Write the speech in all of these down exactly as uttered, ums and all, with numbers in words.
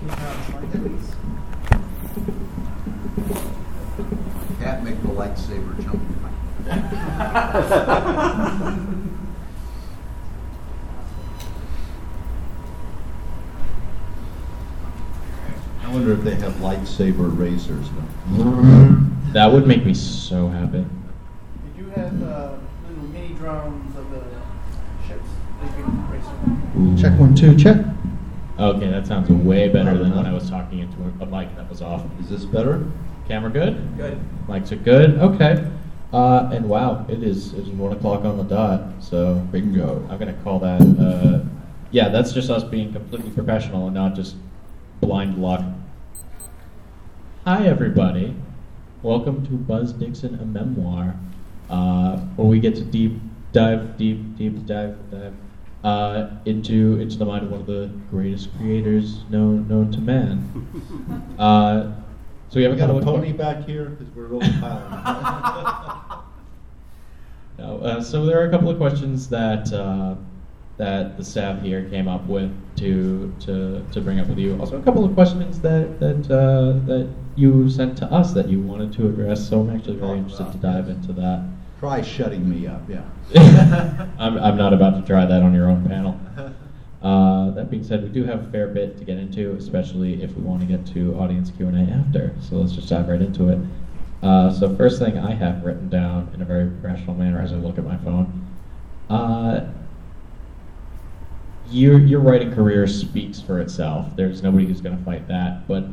Can't make the lightsaber jump. I wonder if they have lightsaber razors now. That would make me so happy. Did you have uh, little mini drones of the ships that you can race on? Check one, two, check. Okay, that sounds way better than when I was talking into a mic that was off. Is this better? Camera good? Good. Mics are good? Okay. Uh, and wow, it is it's one o'clock on the dot, so Bingo. I'm going to call that, uh, yeah, that's just us being completely professional and not just blind luck. Hi, everybody. Welcome to Buzz Dixon, a memoir, uh, where we get to deep dive, deep, deep dive, dive uh, into into the mind of one of the greatest creators known known to man. Uh, so we have We a got couple a of pony back here because we're overpiling. No, uh, so there are a couple of questions that uh, that the staff here came up with to to to bring up with you. Also, a couple of questions that that uh, that you sent to us that you wanted to address. So I'm actually very interested to dive into that. Try shutting me up, yeah. I'm I'm not about to try that on your own panel. Uh, that being said, we do have a fair bit to get into, especially if we want to get to audience Q and A after. So let's just dive right into it. Uh, so first thing I have written down in a very professional manner as I look at my phone, uh, your your writing career speaks for itself. There's nobody who's going to fight that. But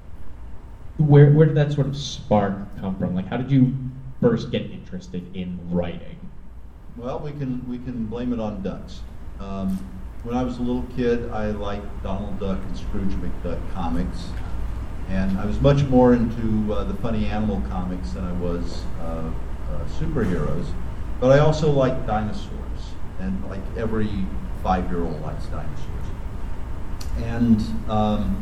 where where did that sort of spark come from? Like, how did you first get interested in writing? Well, we can we can blame it on ducks. Um, when I was a little kid, I liked Donald Duck and Scrooge McDuck comics, and I was much more into uh, the funny animal comics than I was uh, uh, superheroes. But I also liked dinosaurs, and like every five-year-old likes dinosaurs. And um,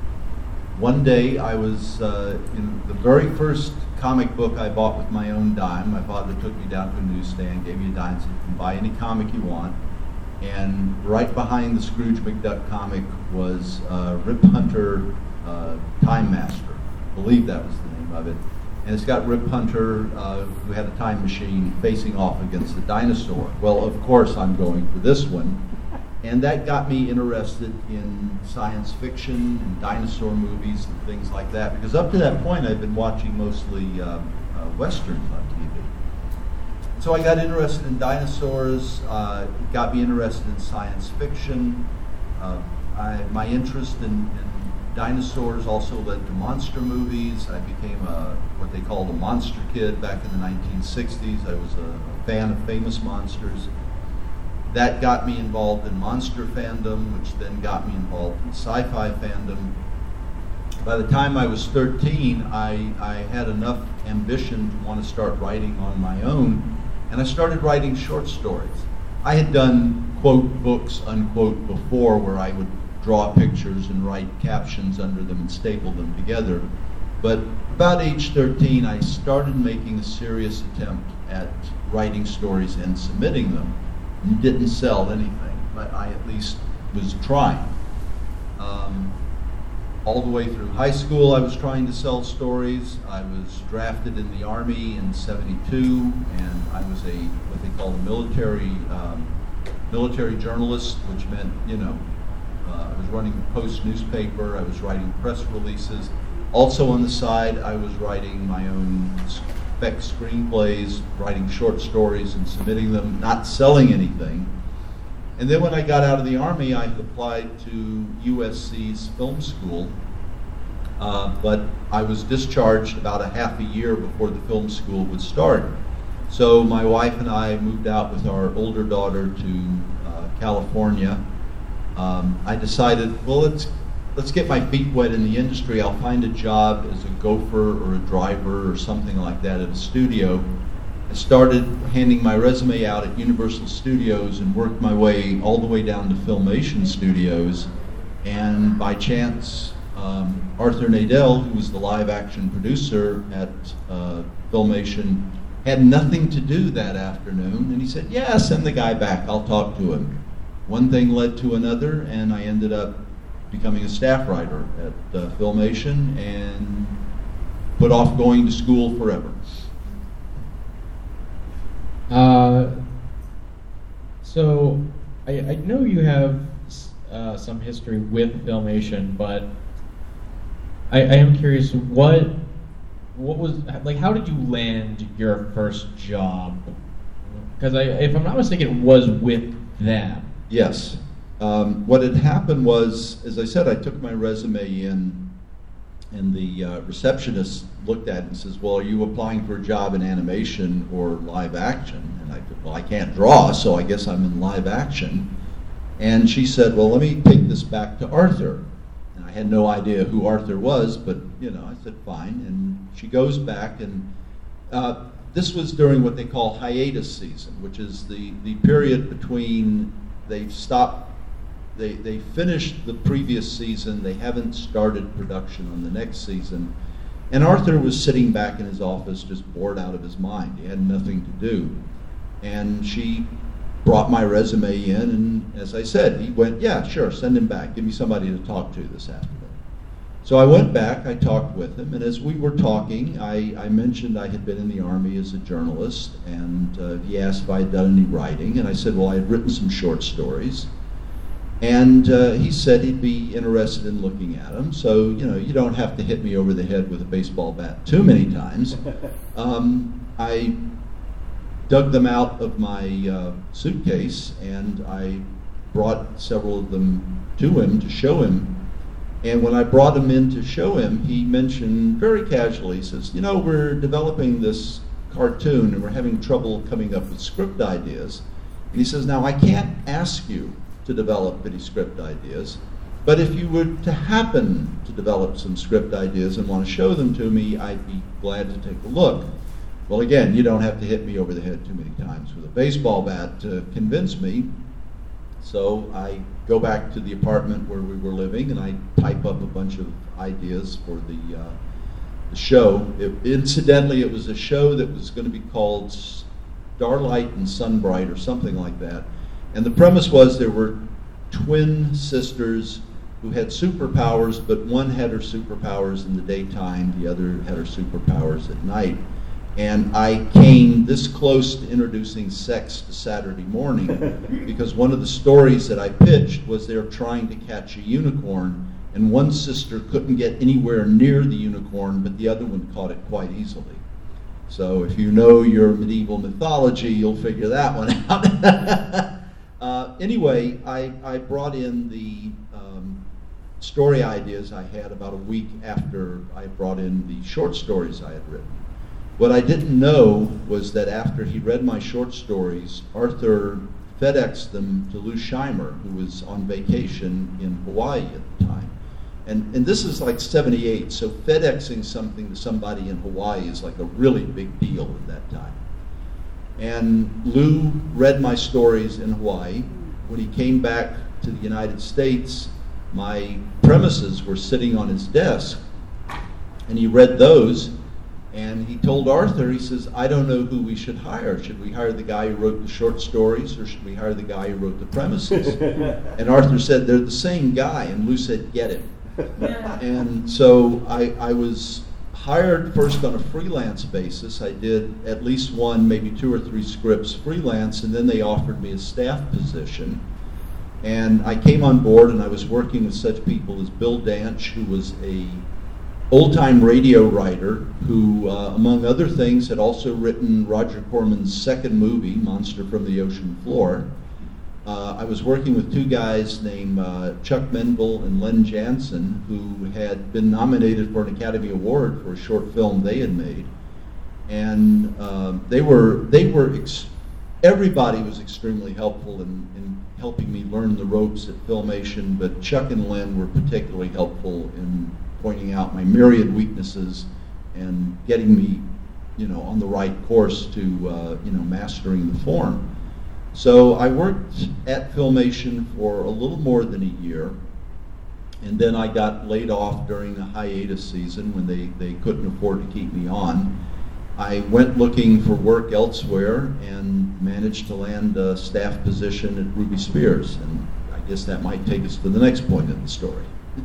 one day I was uh, in the very first comic book I bought with my own dime. My father took me down to a newsstand, gave me a dime, said you can buy any comic you want. And right behind the Scrooge McDuck comic was uh, Rip Hunter, uh, Time Master. I believe that was the name of it. And it's got Rip Hunter, uh, who had a time machine, facing off against a dinosaur. Well, of course I'm going for this one. And that got me interested in science fiction and dinosaur movies and things like that, because up to that point I'd been watching mostly um, uh, westerns on T V. So I got interested in dinosaurs, uh, it got me interested in science fiction. Uh, I, my interest in, in dinosaurs also led to monster movies. I became a, what they called a monster kid back in the nineteen sixties. I was a, a fan of famous monsters. That got me involved in monster fandom, which then got me involved in sci-fi fandom. By the time I was thirteen, I, I had enough ambition to want to start writing on my own, and I started writing short stories. I had done quote books, unquote, before, where I would draw pictures and write captions under them and staple them together. But about age thirteen, I started making a serious attempt at writing stories and submitting them. Didn't sell anything, but I at least was trying. Um, all the way through high school, I was trying to sell stories. I was drafted in the Army in seventy-two, and I was a what they call a military um, military journalist, which meant, you know, uh, I was running the Post newspaper. I was writing press releases. Also on the side, I was writing my own spec screenplays, writing short stories and submitting them, not selling anything. And then when I got out of the Army, I applied to U S C's film school, uh, but I was discharged about a half a year before the film school would start. So my wife and I moved out with our older daughter to uh, California. Um, I decided, well, let's let's get my feet wet in the industry. I'll find a job as a gopher or a driver or something like that at a studio. I started handing my resume out at Universal Studios and worked my way all the way down to Filmation Studios. And by chance, um, Arthur Nadell, who was the live action producer at uh, Filmation, had nothing to do that afternoon. And he said, yeah, send the guy back, I'll talk to him. One thing led to another, and I ended up becoming a staff writer at uh, Filmation and put off going to school forever. Uh, so I, I know you have uh, some history with Filmation, but I, I am curious, what what was like? How did you land your first job? Because I, if I'm not mistaken, it was with them. Yes. Um, what had happened was, as I said, I took my resume in, and the uh, receptionist looked at it and says, "Well, are you applying for a job in animation or live action?" And I said, "Well, I can't draw, so I guess I'm in live action." And she said, "Well, let me take this back to Arthur." And I had no idea who Arthur was, but, you know, I said, fine. And she goes back, and uh, this was during what they call hiatus season, which is the, the period between they've stopped, they, they finished the previous season, they haven't started production on the next season. And Arthur was sitting back in his office just bored out of his mind. He had nothing to do. And she brought my resume in, and as I said, he went, "Yeah, sure, send him back. Give me somebody to talk to this afternoon." So I went back, I talked with him, and as we were talking, I, I mentioned I had been in the Army as a journalist, and uh, he asked if I had done any writing, and I said, well, I had written some short stories. And uh, he said he'd be interested in looking at them. So, you know, you don't have to hit me over the head with a baseball bat too many times. Um, I dug them out of my uh, suitcase, and I brought several of them to him to show him. And when I brought him in to show him, he mentioned very casually, he says, "You know, we're developing this cartoon and we're having trouble coming up with script ideas." And he says, "Now, I can't ask you to develop any script ideas, but if you were to happen to develop some script ideas and want to show them to me, I'd be glad to take a look." Well, again, you don't have to hit me over the head too many times with a baseball bat to convince me. So I go back to the apartment where we were living, and I type up a bunch of ideas for the, uh, the show. It, incidentally, it was a show that was going to be called Starlight and Sunbright or something like that. And the premise was there were twin sisters who had superpowers, but one had her superpowers in the daytime, the other had her superpowers at night. And I came this close to introducing sex to Saturday morning because one of the stories that I pitched was they were trying to catch a unicorn, and one sister couldn't get anywhere near the unicorn, but the other one caught it quite easily. So if you know your medieval mythology, you'll figure that one out. uh, anyway, I, I brought in the um, story ideas I had about a week after I brought in the short stories I had written. What I didn't know was that after he read my short stories, Arthur FedExed them to Lou Scheimer, who was on vacation in Hawaii at the time. And, and this is like seventy-eight, so FedExing something to somebody in Hawaii is like a really big deal at that time. And Lou read my stories in Hawaii. When he came back to the United States, my premises were sitting on his desk, and he read those. And he told Arthur, he says, "I don't know who we should hire. Should we hire the guy who wrote the short stories, or should we hire the guy who wrote the premises?" And Arthur said, "They're the same guy." And Lou said, "Get him." And so I, I was hired first on a freelance basis. I did at least one, maybe two or three scripts freelance, and then they offered me a staff position. And I came on board, and I was working with such people as Bill Danch, who was a old-time radio writer who, uh, among other things, had also written Roger Corman's second movie, Monster from the Ocean Floor. Uh, I was working with two guys named uh, Chuck Menville and Len Jansen, who had been nominated for an Academy Award for a short film they had made. And uh, they were, they were ex- everybody was extremely helpful in, in helping me learn the ropes at Filmation, but Chuck and Len were particularly helpful in pointing out my myriad weaknesses and getting me, you know, on the right course to, uh, you know, mastering the form. So I worked at Filmation for a little more than a year, and then I got laid off during the hiatus season when they, they couldn't afford to keep me on. I went looking for work elsewhere and managed to land a staff position at Ruby Spears, and I guess that might take us to the next point of the story.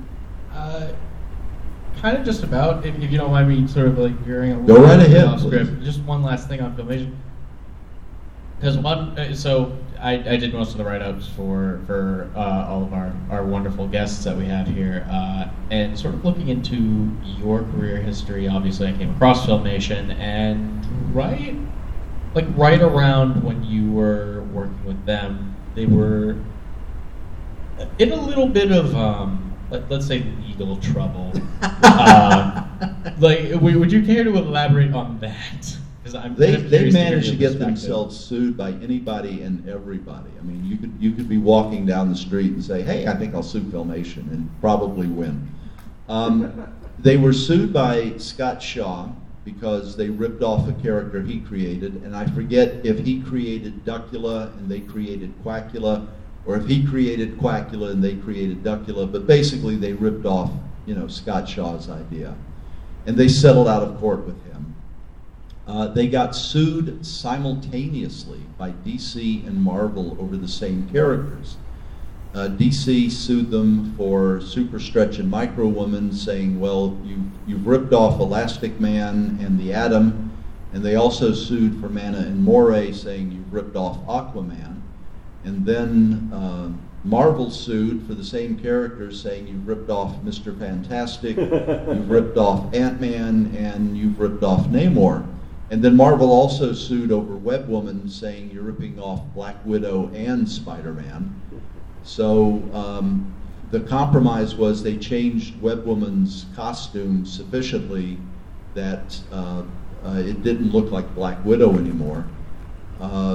Uh, kind of just about, if, if you don't mind me sort of like veering a Go little right bit ahead, off please. script. Just one last thing on Filmation. Because one, uh, so I, I did most of the write-ups for for uh, all of our, our wonderful guests that we have here, uh, and sort of looking into your career history. Obviously, I came across Filmation, and right, like right around when you were working with them, they were in a little bit of um, let, let's say legal trouble. uh, like, w- would you care to elaborate on that? I'm They, kind of they curious hear managed your to get perspective. themselves sued by anybody and everybody. I mean, you could you could be walking down the street and say, "Hey, I think I'll sue Filmation," and probably win. Um, they were sued by Scott Shaw because they ripped off a character he created, and I forget if he created Duckula and they created Quackula, or if he created Quackula and they created Duckula. But basically, they ripped off, you know, Scott Shaw's idea, and they settled out of court with him. Uh, they got sued simultaneously by D C and Marvel over the same characters. Uh, D C sued them for Super Stretch and Micro Woman, saying, well, you, you've ripped off Elastic Man and the Atom, and they also sued for Mana and Moray, saying you've ripped off Aquaman. And then uh, Marvel sued for the same characters, saying you've ripped off Mister Fantastic, you've ripped off Ant-Man, and you've ripped off Namor. And then Marvel also sued over Web Woman, saying you're ripping off Black Widow and Spider-Man. So um, the compromise was they changed Web Woman's costume sufficiently that uh, uh, it didn't look like Black Widow anymore. Uh,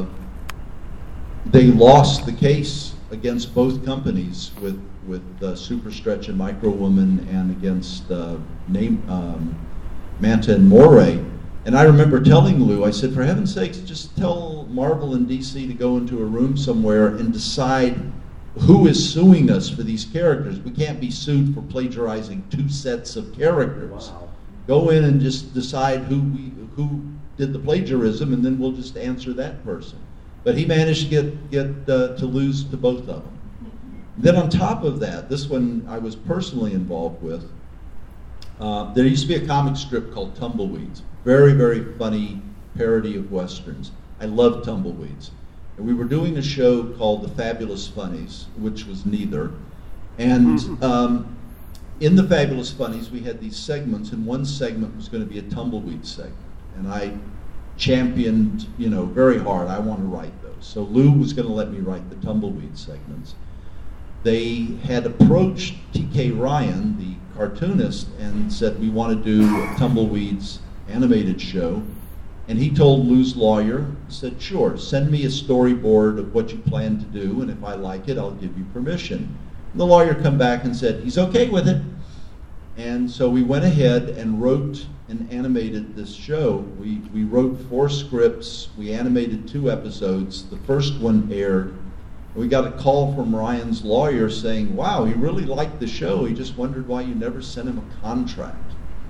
they lost the case against both companies with, with uh, Super Stretch and Micro Woman, and against uh, name, um, Manta and Moray. And I remember telling Lou, I said, for heaven's sakes, just tell Marvel and D C to go into a room somewhere and decide who is suing us for these characters. We can't be sued for plagiarizing two sets of characters. Wow. Go in and just decide who we, who did the plagiarism, and then we'll just answer that person. But he managed to get, get uh, to lose to both of them. Then on top of that, this one I was personally involved with. Uh, there used to be a comic strip called Tumbleweeds. Very, very funny parody of Westerns. I love Tumbleweeds. And we were doing a show called The Fabulous Funnies, which was neither. And um, in The Fabulous Funnies, we had these segments, and one segment was going to be a Tumbleweed segment. And I championed, you know, very hard, I want to write those. So Lou was going to let me write the Tumbleweed segments. They had approached T K Ryan, the cartoonist, and said, we want to do a Tumbleweeds animated show. And he told Lou's lawyer, said, sure, send me a storyboard of what you plan to do, and if I like it, I'll give you permission. And the lawyer come back and said, he's okay with it. And so we went ahead and wrote and animated this show. We, we wrote four scripts, we animated two episodes. The first one aired. We got a call from Ryan's lawyer saying, wow, he really liked the show, he just wondered why you never sent him a contract.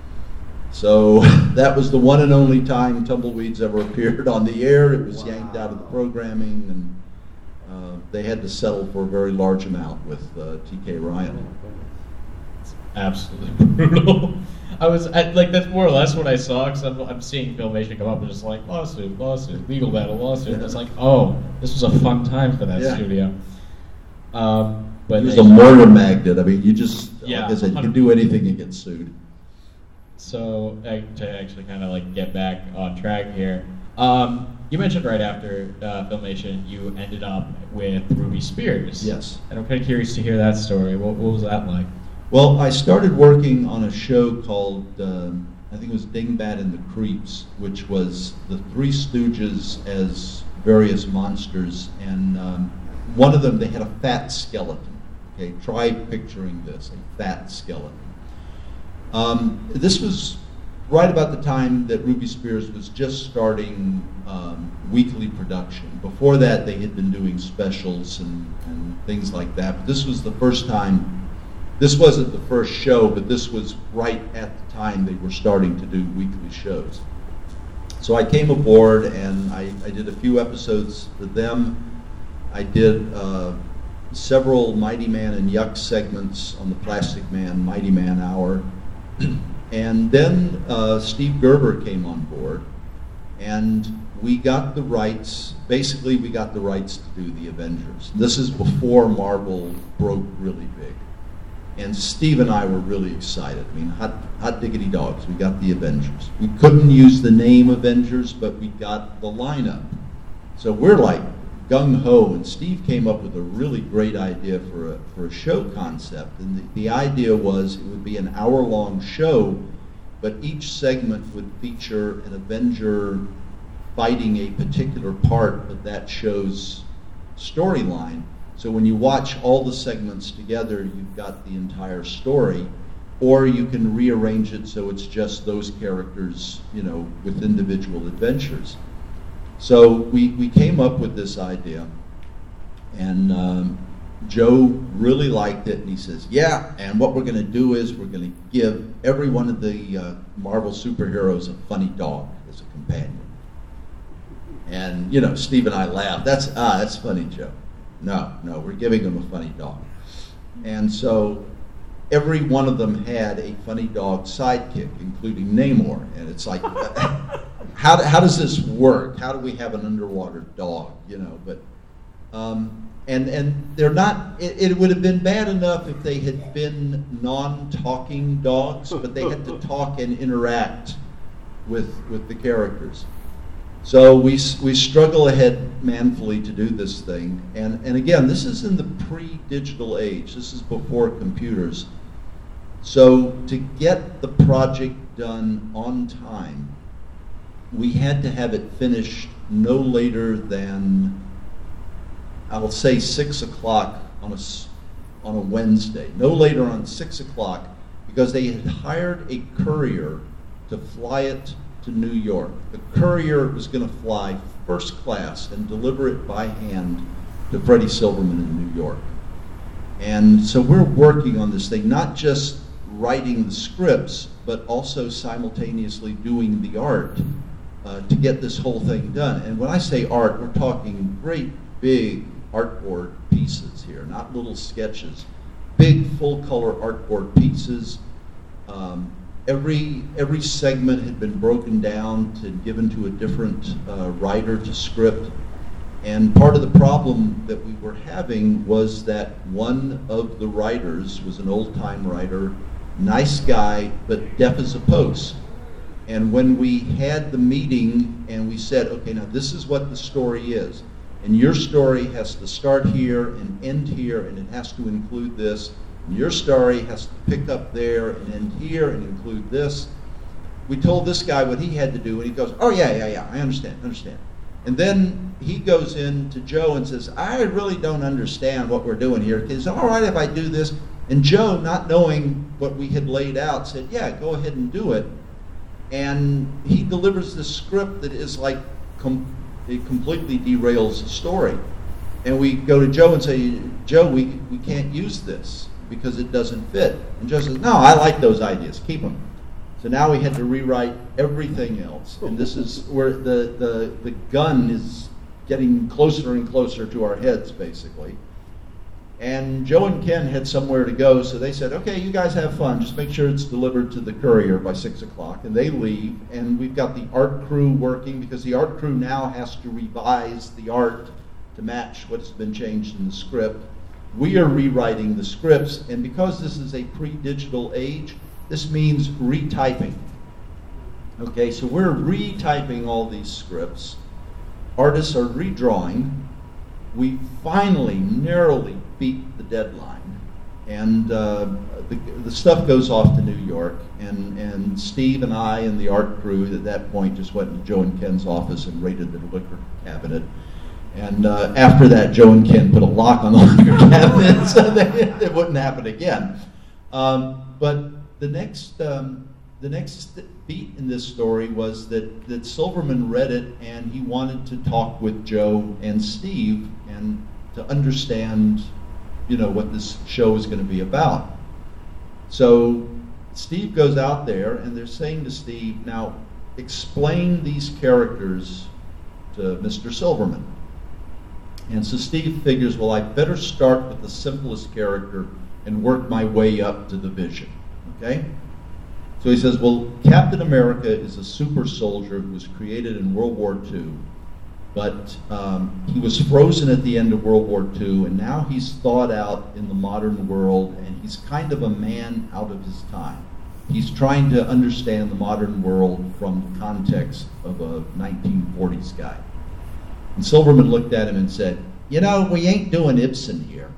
So that was the one and only time Tumbleweeds ever appeared on the air. It was wow. yanked out of the programming, and uh, they had to settle for a very large amount with uh, T K Ryan. It's absolutely brutal. I was I, like, that's more or less what I saw, because I'm, I'm seeing Filmation come up and just like, lawsuit, lawsuit, legal battle, lawsuit. And it's like, oh, this was a fun time for that yeah. studio. Um, but he was they, a mortar magnet. I mean, you just, yeah, like I said, you can do anything and get sued. So uh, to actually kind of like get back on track here, um, you mentioned right after uh, Filmation you ended up with Ruby Spears. Yes. And I'm kind of curious to hear that story. What, what was that like? Well, I started working on a show called, um, I think it was Dingbat and the Creeps, which was the Three Stooges as various monsters, and um, one of them, they had a fat skeleton. Okay, try picturing this, a fat skeleton. Um, this was right about the time that Ruby Spears was just starting um, weekly production. Before that, they had been doing specials and, and things like that. But this was the first time, this wasn't the first show, but this was right at the time they were starting to do weekly shows. So I came aboard and I, I did a few episodes for them. I did uh, several Mighty Man and Yuck segments on the Plastic Man, Mighty Man Hour. And then uh, Steve Gerber came on board, and we got the rights, basically we got the rights to do the Avengers. This is before Marvel broke really big. And Steve and I were really excited. I mean, hot, hot diggity dogs, we got the Avengers. We couldn't use the name Avengers, but we got the lineup. So we're like gung-ho, and Steve came up with a really great idea for a, for a show concept. And the, the idea was it would be an hour-long show, but each segment would feature an Avenger fighting a particular part of that show's storyline. So when you watch all the segments together, you've got the entire story, or you can rearrange it so it's just those characters, you know, with individual adventures. So we, we came up with this idea, and um, Joe really liked it, and he says, yeah, and what we're going to do is we're going to give every one of the uh, Marvel superheroes a funny dog as a companion. And, you know, Steve and I laughed. That's, ah, that's funny, Joe. No, no, we're giving them a funny dog. And so every one of them had a funny dog sidekick, including Namor. And it's like, how, how does this work? How do we have an underwater dog, you know? But um, and and they're not. It, it would have been bad enough if they had been non-talking dogs, but they had to talk and interact with with the characters. So we we struggle ahead manfully to do this thing, and and again, this is in the pre-digital age. This is before computers. So to get the project done on time, we had to have it finished no later than, I'll say, six o'clock on a on a Wednesday. No later on six o'clock, because they had hired a courier to fly it to New York. The courier was going to fly first class and deliver it by hand to Freddie Silverman in New York. And so we're working on this thing, not just writing the scripts, but also simultaneously doing the art uh, to get this whole thing done. And when I say art, we're talking great big artboard pieces here, not little sketches. Big full-color artboard pieces. Um, Every every segment had been broken down to given to a different uh, writer to script, and part of the problem that we were having was that one of the writers was an old-time writer, nice guy, but deaf as a post. And when we had the meeting and we said, okay, now this is what the story is, and your story has to start here and end here, and it has to include this. Your story has to pick up there and end here and include this. We told this guy what he had to do, and he goes, oh, yeah, yeah, yeah, I understand, understand. And then he goes in to Joe and says, I really don't understand what we're doing here. Is it all right if I do this? And Joe, not knowing what we had laid out, said, yeah, go ahead and do it. And he delivers this script that is like, com- it completely derails the story. And we go to Joe and say, Joe, we, we can't use this because it doesn't fit. And Joe says, no, I like those ideas, keep them. So now we had to rewrite everything else. And this is where the, the, the gun is getting closer and closer to our heads, basically. And Joe and Ken had somewhere to go, so they said, okay, you guys have fun. Just make sure it's delivered to the courier by six o'clock. And they leave, and we've got the art crew working, because the art crew now has to revise the art to match what's been changed in the script. We are rewriting the scripts, and because this is a pre-digital age, this means retyping. Okay, so we're retyping all these scripts. Artists are redrawing. We finally narrowly beat the deadline, and uh, the, the stuff goes off to New York, and, and Steve and I and the art crew at that point just went to Joe and Ken's office and raided the liquor cabinet. And uh, after that, Joe and Ken put a lock on the liquor cabinet so that it, it wouldn't happen again. Um, but the next um, the next beat in this story was that, that Silverman read it, and he wanted to talk with Joe and Steve and to understand, you know, what this show is going to be about. So Steve goes out there, and they're saying to Steve, now explain these characters to Mister Silverman. And so Steve figures, well, I better start with the simplest character and work my way up to the vision, okay? So he says, well, Captain America is a super soldier who was created in World War Two, but um, he was frozen at the end of World War Two, and now he's thawed out in the modern world, and he's kind of a man out of his time. He's trying to understand the modern world from the context of a nineteen forties guy. And Silverman looked at him and said, you know, we ain't doing Ibsen here.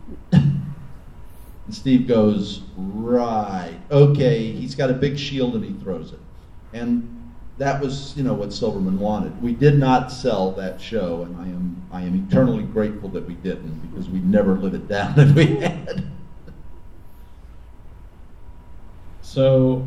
And Steve goes, right, okay, he's got a big shield and he throws it. And that was, you know, what Silverman wanted. We did not sell that show, and I am I am eternally grateful that we didn't, because we'd never live it down if we had. So,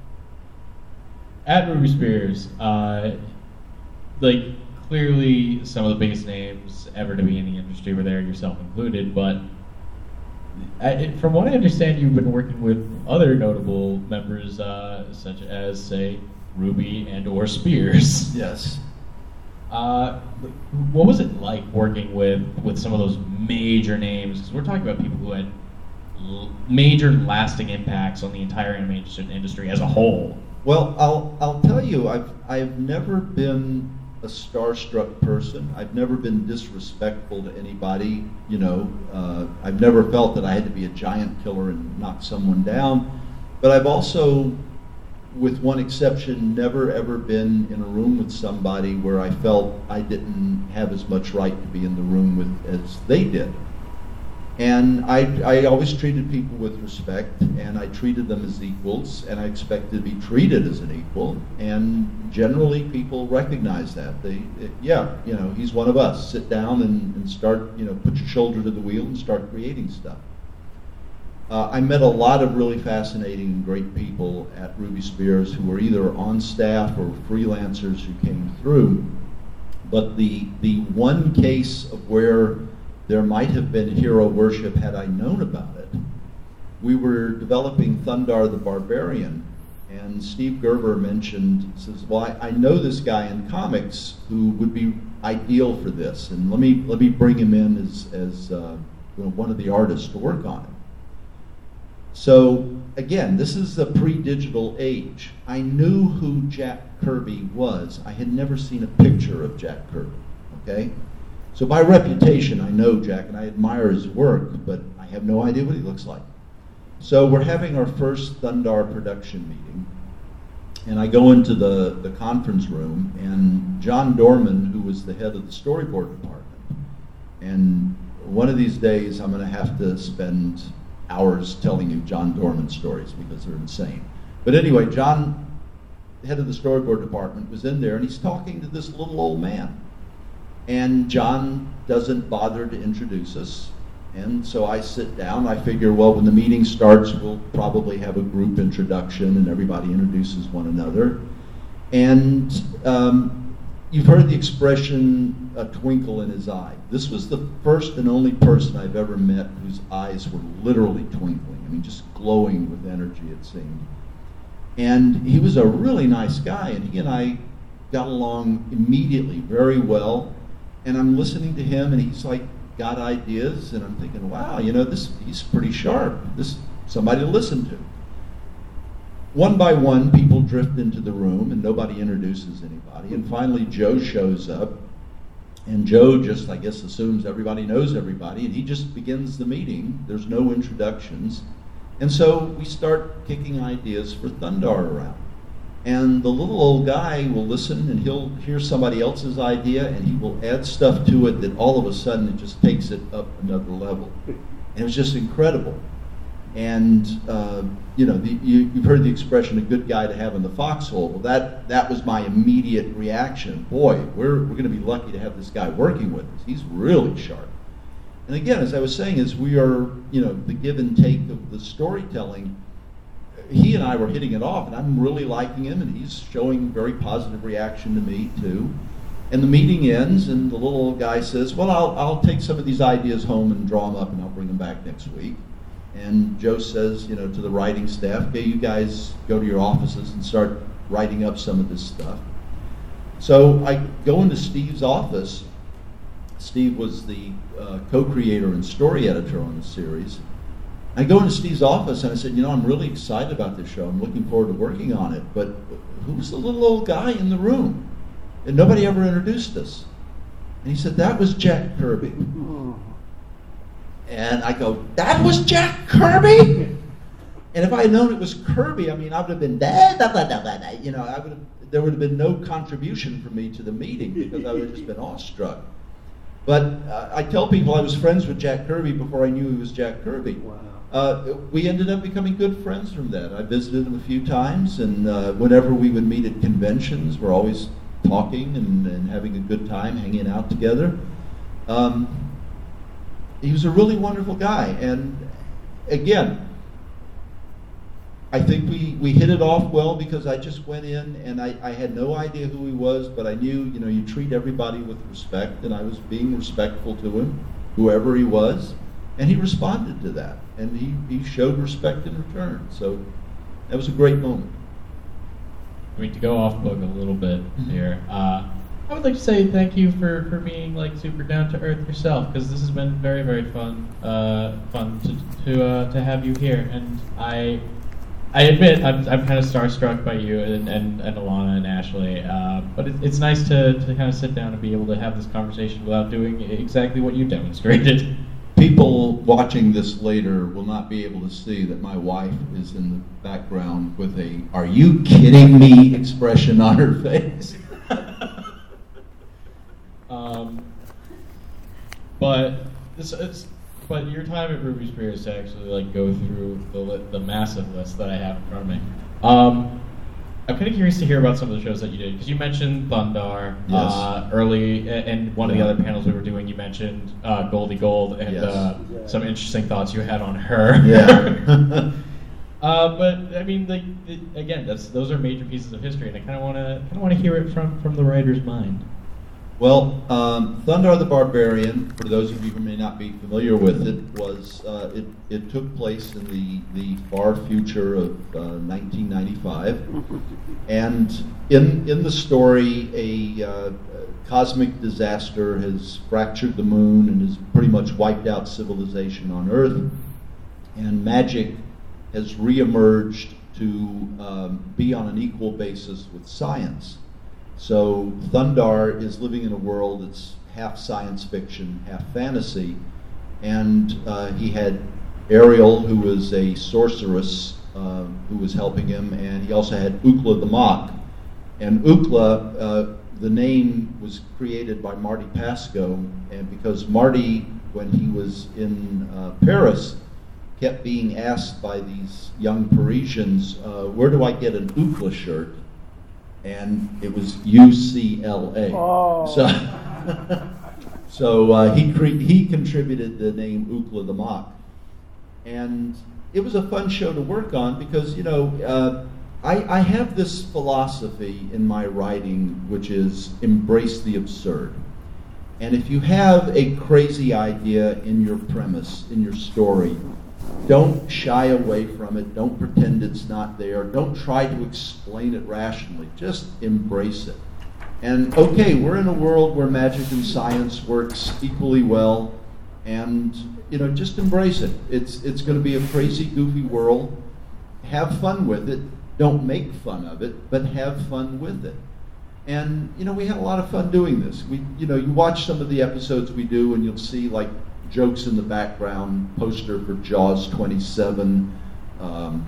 at Ruby Spears, uh, like, clearly some of the biggest names ever to be in the industry were there, yourself included, but I, from what I understand, you've been working with other notable members, uh, such as, say, Ruby and or Spears. Yes. Uh, what was it like working with, with some of those major names? Because we're talking about people who had l- major lasting impacts on the entire animation industry as a whole. Well, I'll I'll tell you, I've I've never been a starstruck person. I've never been disrespectful to anybody. You know, uh, I've never felt that I had to be a giant killer and knock someone down. But I've also, with one exception, never ever been in a room with somebody where I felt I didn't have as much right to be in the room with as they did. And I, I always treated people with respect, and I treated them as equals, and I expected to be treated as an equal. And generally, people recognize that. They, it, yeah, you know, he's one of us. Sit down and, and start, you know, put your shoulder to the wheel and start creating stuff. Uh, I met a lot of really fascinating and great people at Ruby Spears who were either on staff or freelancers who came through. But the the one case of where there might have been hero worship had I known about it, we were developing Thundarr the Barbarian, and Steve Gerber mentioned, says, well, I, I know this guy in comics who would be ideal for this, and let me let me bring him in as, as uh, you know, one of the artists to work on it. So again, this is the pre-digital age. I knew who Jack Kirby was. I had never seen a picture of Jack Kirby, okay? So by reputation, I know Jack, and I admire his work, but I have no idea what he looks like. So we're having our first Thundarr production meeting, and I go into the, the conference room, and John Dorman, who was the head of the storyboard department, and one of these days I'm going to have to spend hours telling you John Dorman stories because they're insane. But anyway, John, head of the storyboard department, was in there, and he's talking to this little old man. And John doesn't bother to introduce us. And so I sit down. I figure, well, when the meeting starts, we'll probably have a group introduction and everybody introduces one another. And um, you've heard the expression, a twinkle in his eye. This was the first and only person I've ever met whose eyes were literally twinkling. I mean, just glowing with energy, it seemed. And he was a really nice guy, and he and I got along immediately very well. And I'm listening to him, and he's like got ideas, and I'm thinking, wow, you know, this he's pretty sharp. This somebody to listen to. One by one, people drift into the room, and nobody introduces anybody. And finally, Joe shows up, and Joe just, I guess, assumes everybody knows everybody, and he just begins the meeting. There's no introductions, and so we start kicking ideas for Thundarr around. And the little old guy will listen, and he'll hear somebody else's idea, and he will add stuff to it that all of a sudden it just takes it up another level. And it was just incredible. And uh, you know, the, you, you've heard the expression "a good guy to have in the foxhole." Well, that that was my immediate reaction. Boy, we're we're going to be lucky to have this guy working with us. He's really sharp. And again, as I was saying, as we are, you know, the give and take of the storytelling, he and I were hitting it off, and I'm really liking him, and he's showing very positive reaction to me too. And the meeting ends, and the little old guy says, "Well, I'll I'll take some of these ideas home and draw them up, and I'll bring them back next week." And Joe says, you know, to the writing staff, "Okay, you guys go to your offices and start writing up some of this stuff." So I go into Steve's office. Steve was the uh, co-creator and story editor on the series. I go into Steve's office and I said, you know, I'm really excited about this show. I'm looking forward to working on it. But who's the little old guy in the room? And nobody ever introduced us. And he said, that was Jack Kirby. And I go, that was Jack Kirby? And if I had known it was Kirby, I mean, I would have been, da, da, da, da, da, you know, I would have, there would have been no contribution from me to the meeting because I would have just been awestruck. But uh, I tell people I was friends with Jack Kirby before I knew he was Jack Kirby. Wow. Uh, we ended up becoming good friends from that. I visited him a few times, and uh, whenever we would meet at conventions, we're always talking and, and having a good time, hanging out together. Um, he was a really wonderful guy, and again, I think we, we hit it off well because I just went in and I, I had no idea who he was, but I knew, you know, you treat everybody with respect, and I was being respectful to him, whoever he was, and he responded to that, and he, he showed respect in return. So that was a great moment. I mean, to go off book a little bit here, uh, I would like to say thank you for, for being like super down to earth yourself, because this has been very very fun uh, fun to to uh, to have you here, and I I admit I'm I'm kind of starstruck by you and, and, and Alana and Ashley, uh, but it, it's nice to, to kind of sit down and be able to have this conversation without doing exactly what you demonstrated. People watching this later will not be able to see that my wife is in the background with a "Are you kidding me?" expression on her face. um, but this, it's, but your time at Ruby Spears to actually like go through the li- the massive list that I have in front of me. Um, I'm kind of curious to hear about some of the shows that you did, because you mentioned Thundar Yes. uh, early, and one of the Yeah. other panels we were doing, you mentioned uh, Goldie Gold, and Yes. uh, Yeah. some interesting thoughts you had on her. Yeah. uh, but I mean, like, the, again, that's those are major pieces of history, and I kind of want to kind of want to hear it from from the writer's mind. Well, um, Thundar the Barbarian, for those of you who may not be familiar with it, was uh, it, it took place in the, the far future of uh, nineteen ninety-five, and in in the story, a uh, cosmic disaster has fractured the moon and has pretty much wiped out civilization on Earth, and magic has reemerged to um, be on an equal basis with science. So Thundar is living in a world that's half science fiction, half fantasy, and uh, he had Ariel, who was a sorceress, uh, who was helping him, and he also had Ookla the Mock. And Ookla, uh, the name was created by Marty Pascoe, and because Marty, when he was in uh, Paris, kept being asked by these young Parisians, uh, where do I get an Ookla shirt? And it was U C L A. Oh. So, so uh, he cre- he contributed the name Ookla the Mock, and it was a fun show to work on because you know uh, I, I have this philosophy in my writing, which is embrace the absurd. And if you have a crazy idea in your premise, in your story, don't shy away from it. Don't pretend it's not there. Don't try to explain it rationally. Just embrace it. And okay, we're in a world where magic and science works equally well, and you know, just embrace it. It's it's going to be a crazy, goofy world. Have fun with it. Don't make fun of it, but have fun with it. And you know, we had a lot of fun doing this. We, you know, you watch some of the episodes we do, and you'll see like jokes in the background, poster for Jaws twenty-seven. Um,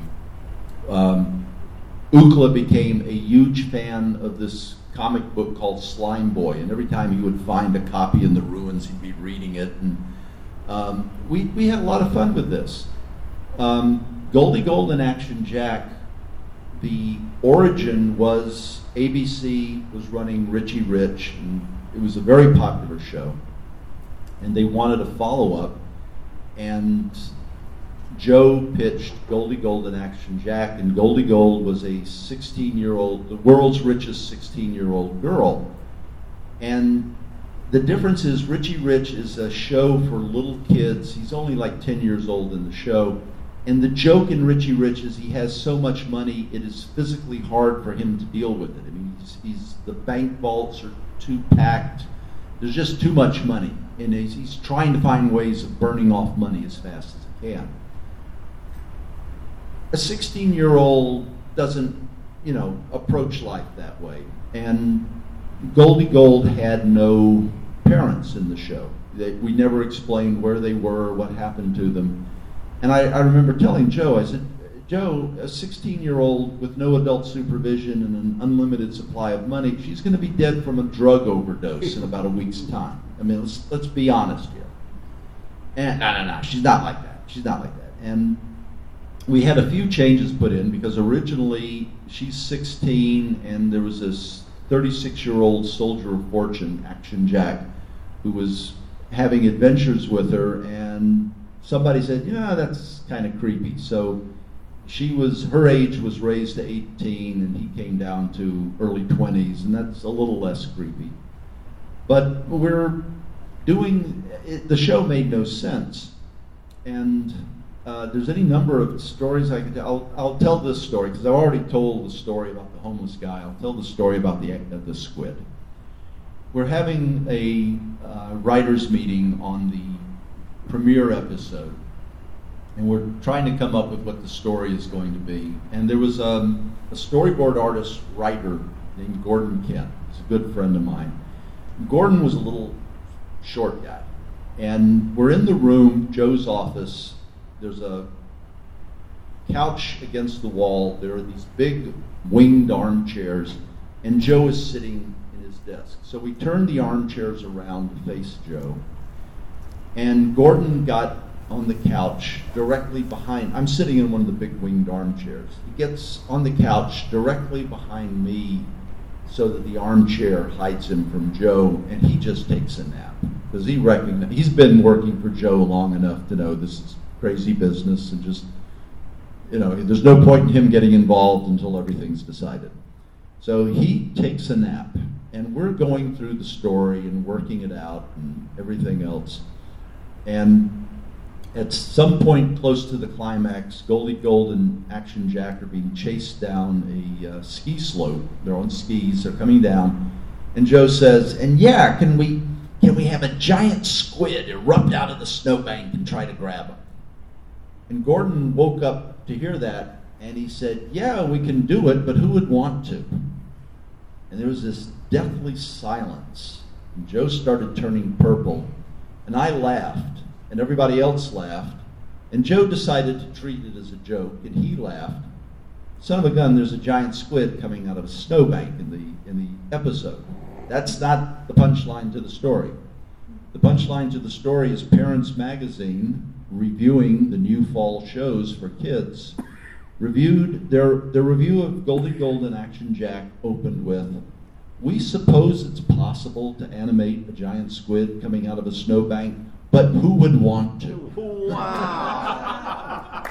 um, Ookla became a huge fan of this comic book called Slime Boy, and every time he would find a copy in the ruins, he'd be reading it. And um, we we had a lot of fun with this. Um, Goldie Gold and Action Jack, the origin was A B C was running Richie Rich, and it was a very popular show. And they wanted a follow-up, and Joe pitched Goldie Gold and Action Jack, and Goldie Gold was a sixteen-year-old, the world's richest sixteen-year-old girl. And the difference is Richie Rich is a show for little kids. He's only like ten years old in the show. And the joke in Richie Rich is he has so much money, it is physically hard for him to deal with it. I mean, he's, he's the bank vaults are too packed. There's just too much money, and he's, he's trying to find ways of burning off money as fast as he can. A sixteen-year-old doesn't, you know, approach life that way. And Goldie Gold had no parents in the show. They, we never explained where they were, what happened to them. And I, I remember telling Joe, I said, Joe, a sixteen-year-old with no adult supervision and an unlimited supply of money, she's going to be dead from a drug overdose in about a week's time. I mean, let's let's be honest here. And no, no, no, she's not like that. She's not like that. And we had a few changes put in because originally she's sixteen, and there was this thirty-six-year-old soldier of fortune, Action Jack, who was having adventures with her, and somebody said, yeah, that's kind of creepy. So she was, her age was raised to eighteen, and he came down to early twenties, and that's a little less creepy. But we're doing, it, the show made no sense. And uh, there's any number of stories I could tell. I'll, I'll tell this story, because I've already told the story about the homeless guy. I'll tell the story about the, uh, the squid. We're having a uh, writer's meeting on the premiere episode, and we're trying to come up with what the story is going to be. And there was um, a storyboard artist writer named Gordon Kent. He's a good friend of mine. Gordon was a little short guy, and we're in the room, Joe's office. There's a couch against the wall. There are these big winged armchairs, and Joe is sitting in his desk. So we turned the armchairs around to face Joe, and Gordon got on the couch directly behind. I'm sitting in one of the big winged armchairs. He gets on the couch directly behind me so that the armchair hides him from Joe, and he just takes a nap. Because he recognizes, he's been working for Joe long enough to know this is crazy business, and just, you know, there's no point in him getting involved until everything's decided. So he takes a nap, and we're going through the story and working it out and everything else. And at some point close to the climax, Goldie Gold and Action Jack are being chased down a uh, ski slope. They're on skis, they're coming down, and Joe says, and yeah, can we can we have a giant squid erupt out of the snowbank and try to grab him? And Gordon woke up to hear that, and he said, yeah, we can do it, but who would want to? And there was this deathly silence, and Joe started turning purple, and I laughed, and everybody else laughed, and Joe decided to treat it as a joke, and he laughed. Son of a gun, there's a giant squid coming out of a snowbank in the in the episode. That's not the punchline to the story. The punchline to the story is Parents Magazine, reviewing the new fall shows for kids, reviewed their their review of Goldie Gold and Action Jack opened with, we suppose it's possible to animate a giant squid coming out of a snowbank, but who would want to? Wow.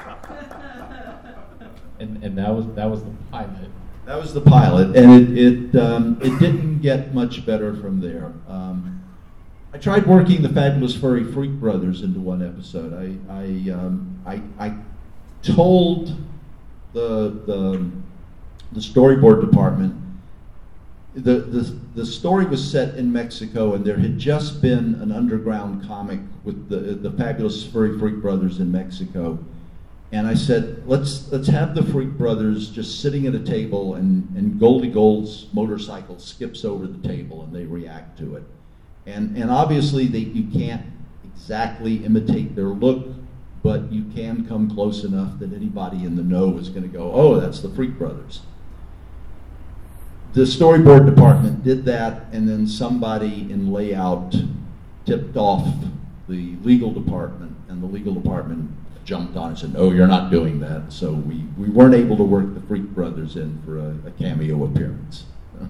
and and that was that was the pilot. That was the pilot, and it it um, it didn't get much better from there. Um, I tried working the Fabulous Furry Freak Brothers into one episode. I I um, I, I told the the the storyboard department. The, the the story was set in Mexico, and there had just been an underground comic with the the Fabulous Furry Freak Brothers in Mexico, and I said, let's let's have the Freak Brothers just sitting at a table, and, and Goldie Gold's motorcycle skips over the table, and they react to it, and and obviously they you can't exactly imitate their look, but you can come close enough that anybody in the know is going to go, oh, that's the Freak Brothers. The storyboard department did that, and then somebody in layout tipped off the legal department, and the legal department jumped on and said, no, you're not doing that. So we, we weren't able to work the Freak Brothers in for a, a cameo appearance.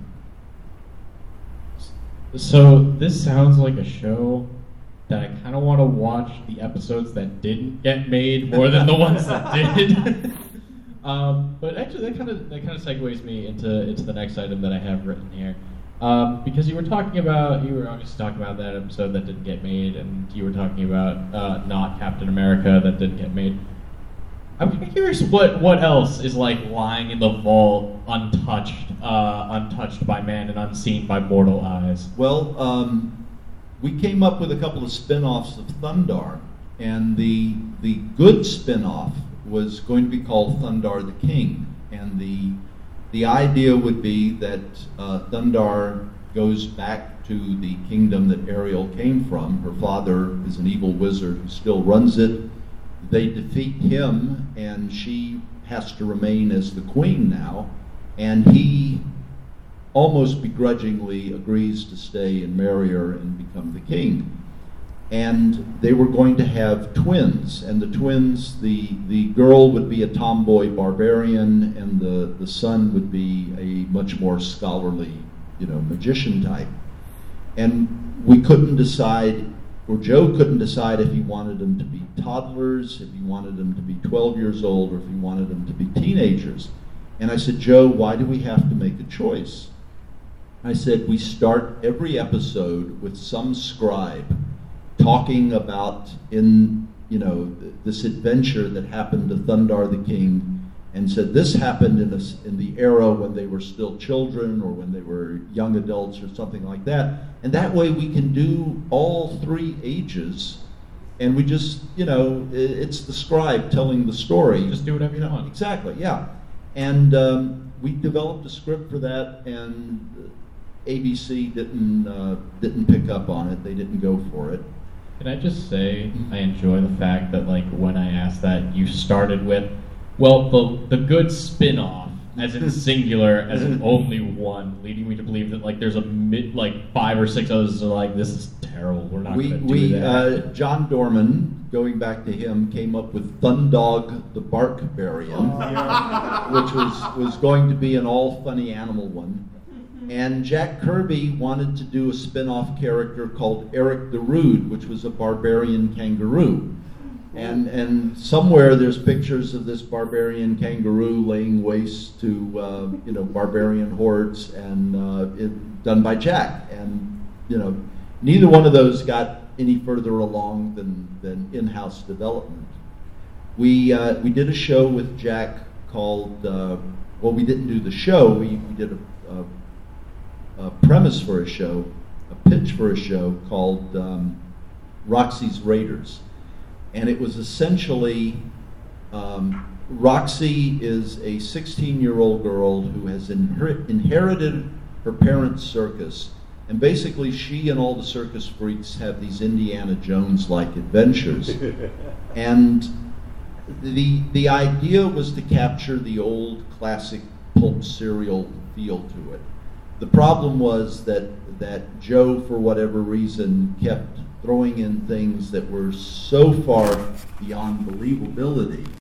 So this sounds like a show that I kind of want to watch the episodes that didn't get made more than the ones that did. Um, but actually, that kind of that kind of segues me into into the next item that I have written here, um, because you were talking about you were obviously talking about that episode that didn't get made, and you were talking about uh, not Captain America that didn't get made. I'm kind of curious what what else is like lying in the vault, untouched, uh, untouched by man and unseen by mortal eyes. Well, um, we came up with a couple of spin-offs of Thundar, and the the good spin-off was going to be called Thundar the King, and the the idea would be that uh, Thundar goes back to the kingdom that Ariel came from. Her father is an evil wizard who still runs it. They defeat him, and she has to remain as the queen now, and he almost begrudgingly agrees to stay and marry her and become the king. And they were going to have twins, and the twins, the the girl would be a tomboy barbarian, and the, the son would be a much more scholarly, you know, magician type. And we couldn't decide, or Joe couldn't decide if he wanted them to be toddlers, if he wanted them to be twelve years old, or if he wanted them to be teenagers. And I said, Joe, why do we have to make a choice? I said, we start every episode with some scribe talking about, in you know, this adventure that happened to Thundar the King, and said this happened in, this, in the era when they were still children or when they were young adults or something like that. And that way we can do all three ages, and we just, you know, it's the scribe telling the story. Just do whatever you want. Exactly, yeah. And um, we developed a script for that, and A B C didn't uh, didn't pick up on it. They didn't go for it. Can I just say I enjoy the fact that, like, when I asked that, you started with, well, the the good spin-off, as in singular, as in only one, leading me to believe that, like, there's a mid, like five or six others that are like, this is terrible. We're not we, going to do we, that. Uh, John Dorman, going back to him, came up with Thundog the Barkbarian, Oh, yeah. which was was going to be an all funny animal one. And Jack Kirby wanted to do a spin-off character called Eric the Rude, which was a barbarian kangaroo. And and somewhere there's pictures of this barbarian kangaroo laying waste to uh, you know barbarian hordes, and uh, it, done by Jack. And you know neither one of those got any further along than than in-house development. We uh, we did a show with Jack called uh, well we didn't do the show we, we did a, a a premise for a show, a pitch for a show called um, Roxy's Raiders. And it was essentially, um, Roxy is a sixteen-year-old girl who has inher- inherited her parents' circus. And basically she and all the circus freaks have these Indiana Jones-like adventures. And the the idea was to capture the old classic pulp serial feel to it. The problem was that that Joe, for whatever reason, kept throwing in things that were so far beyond believability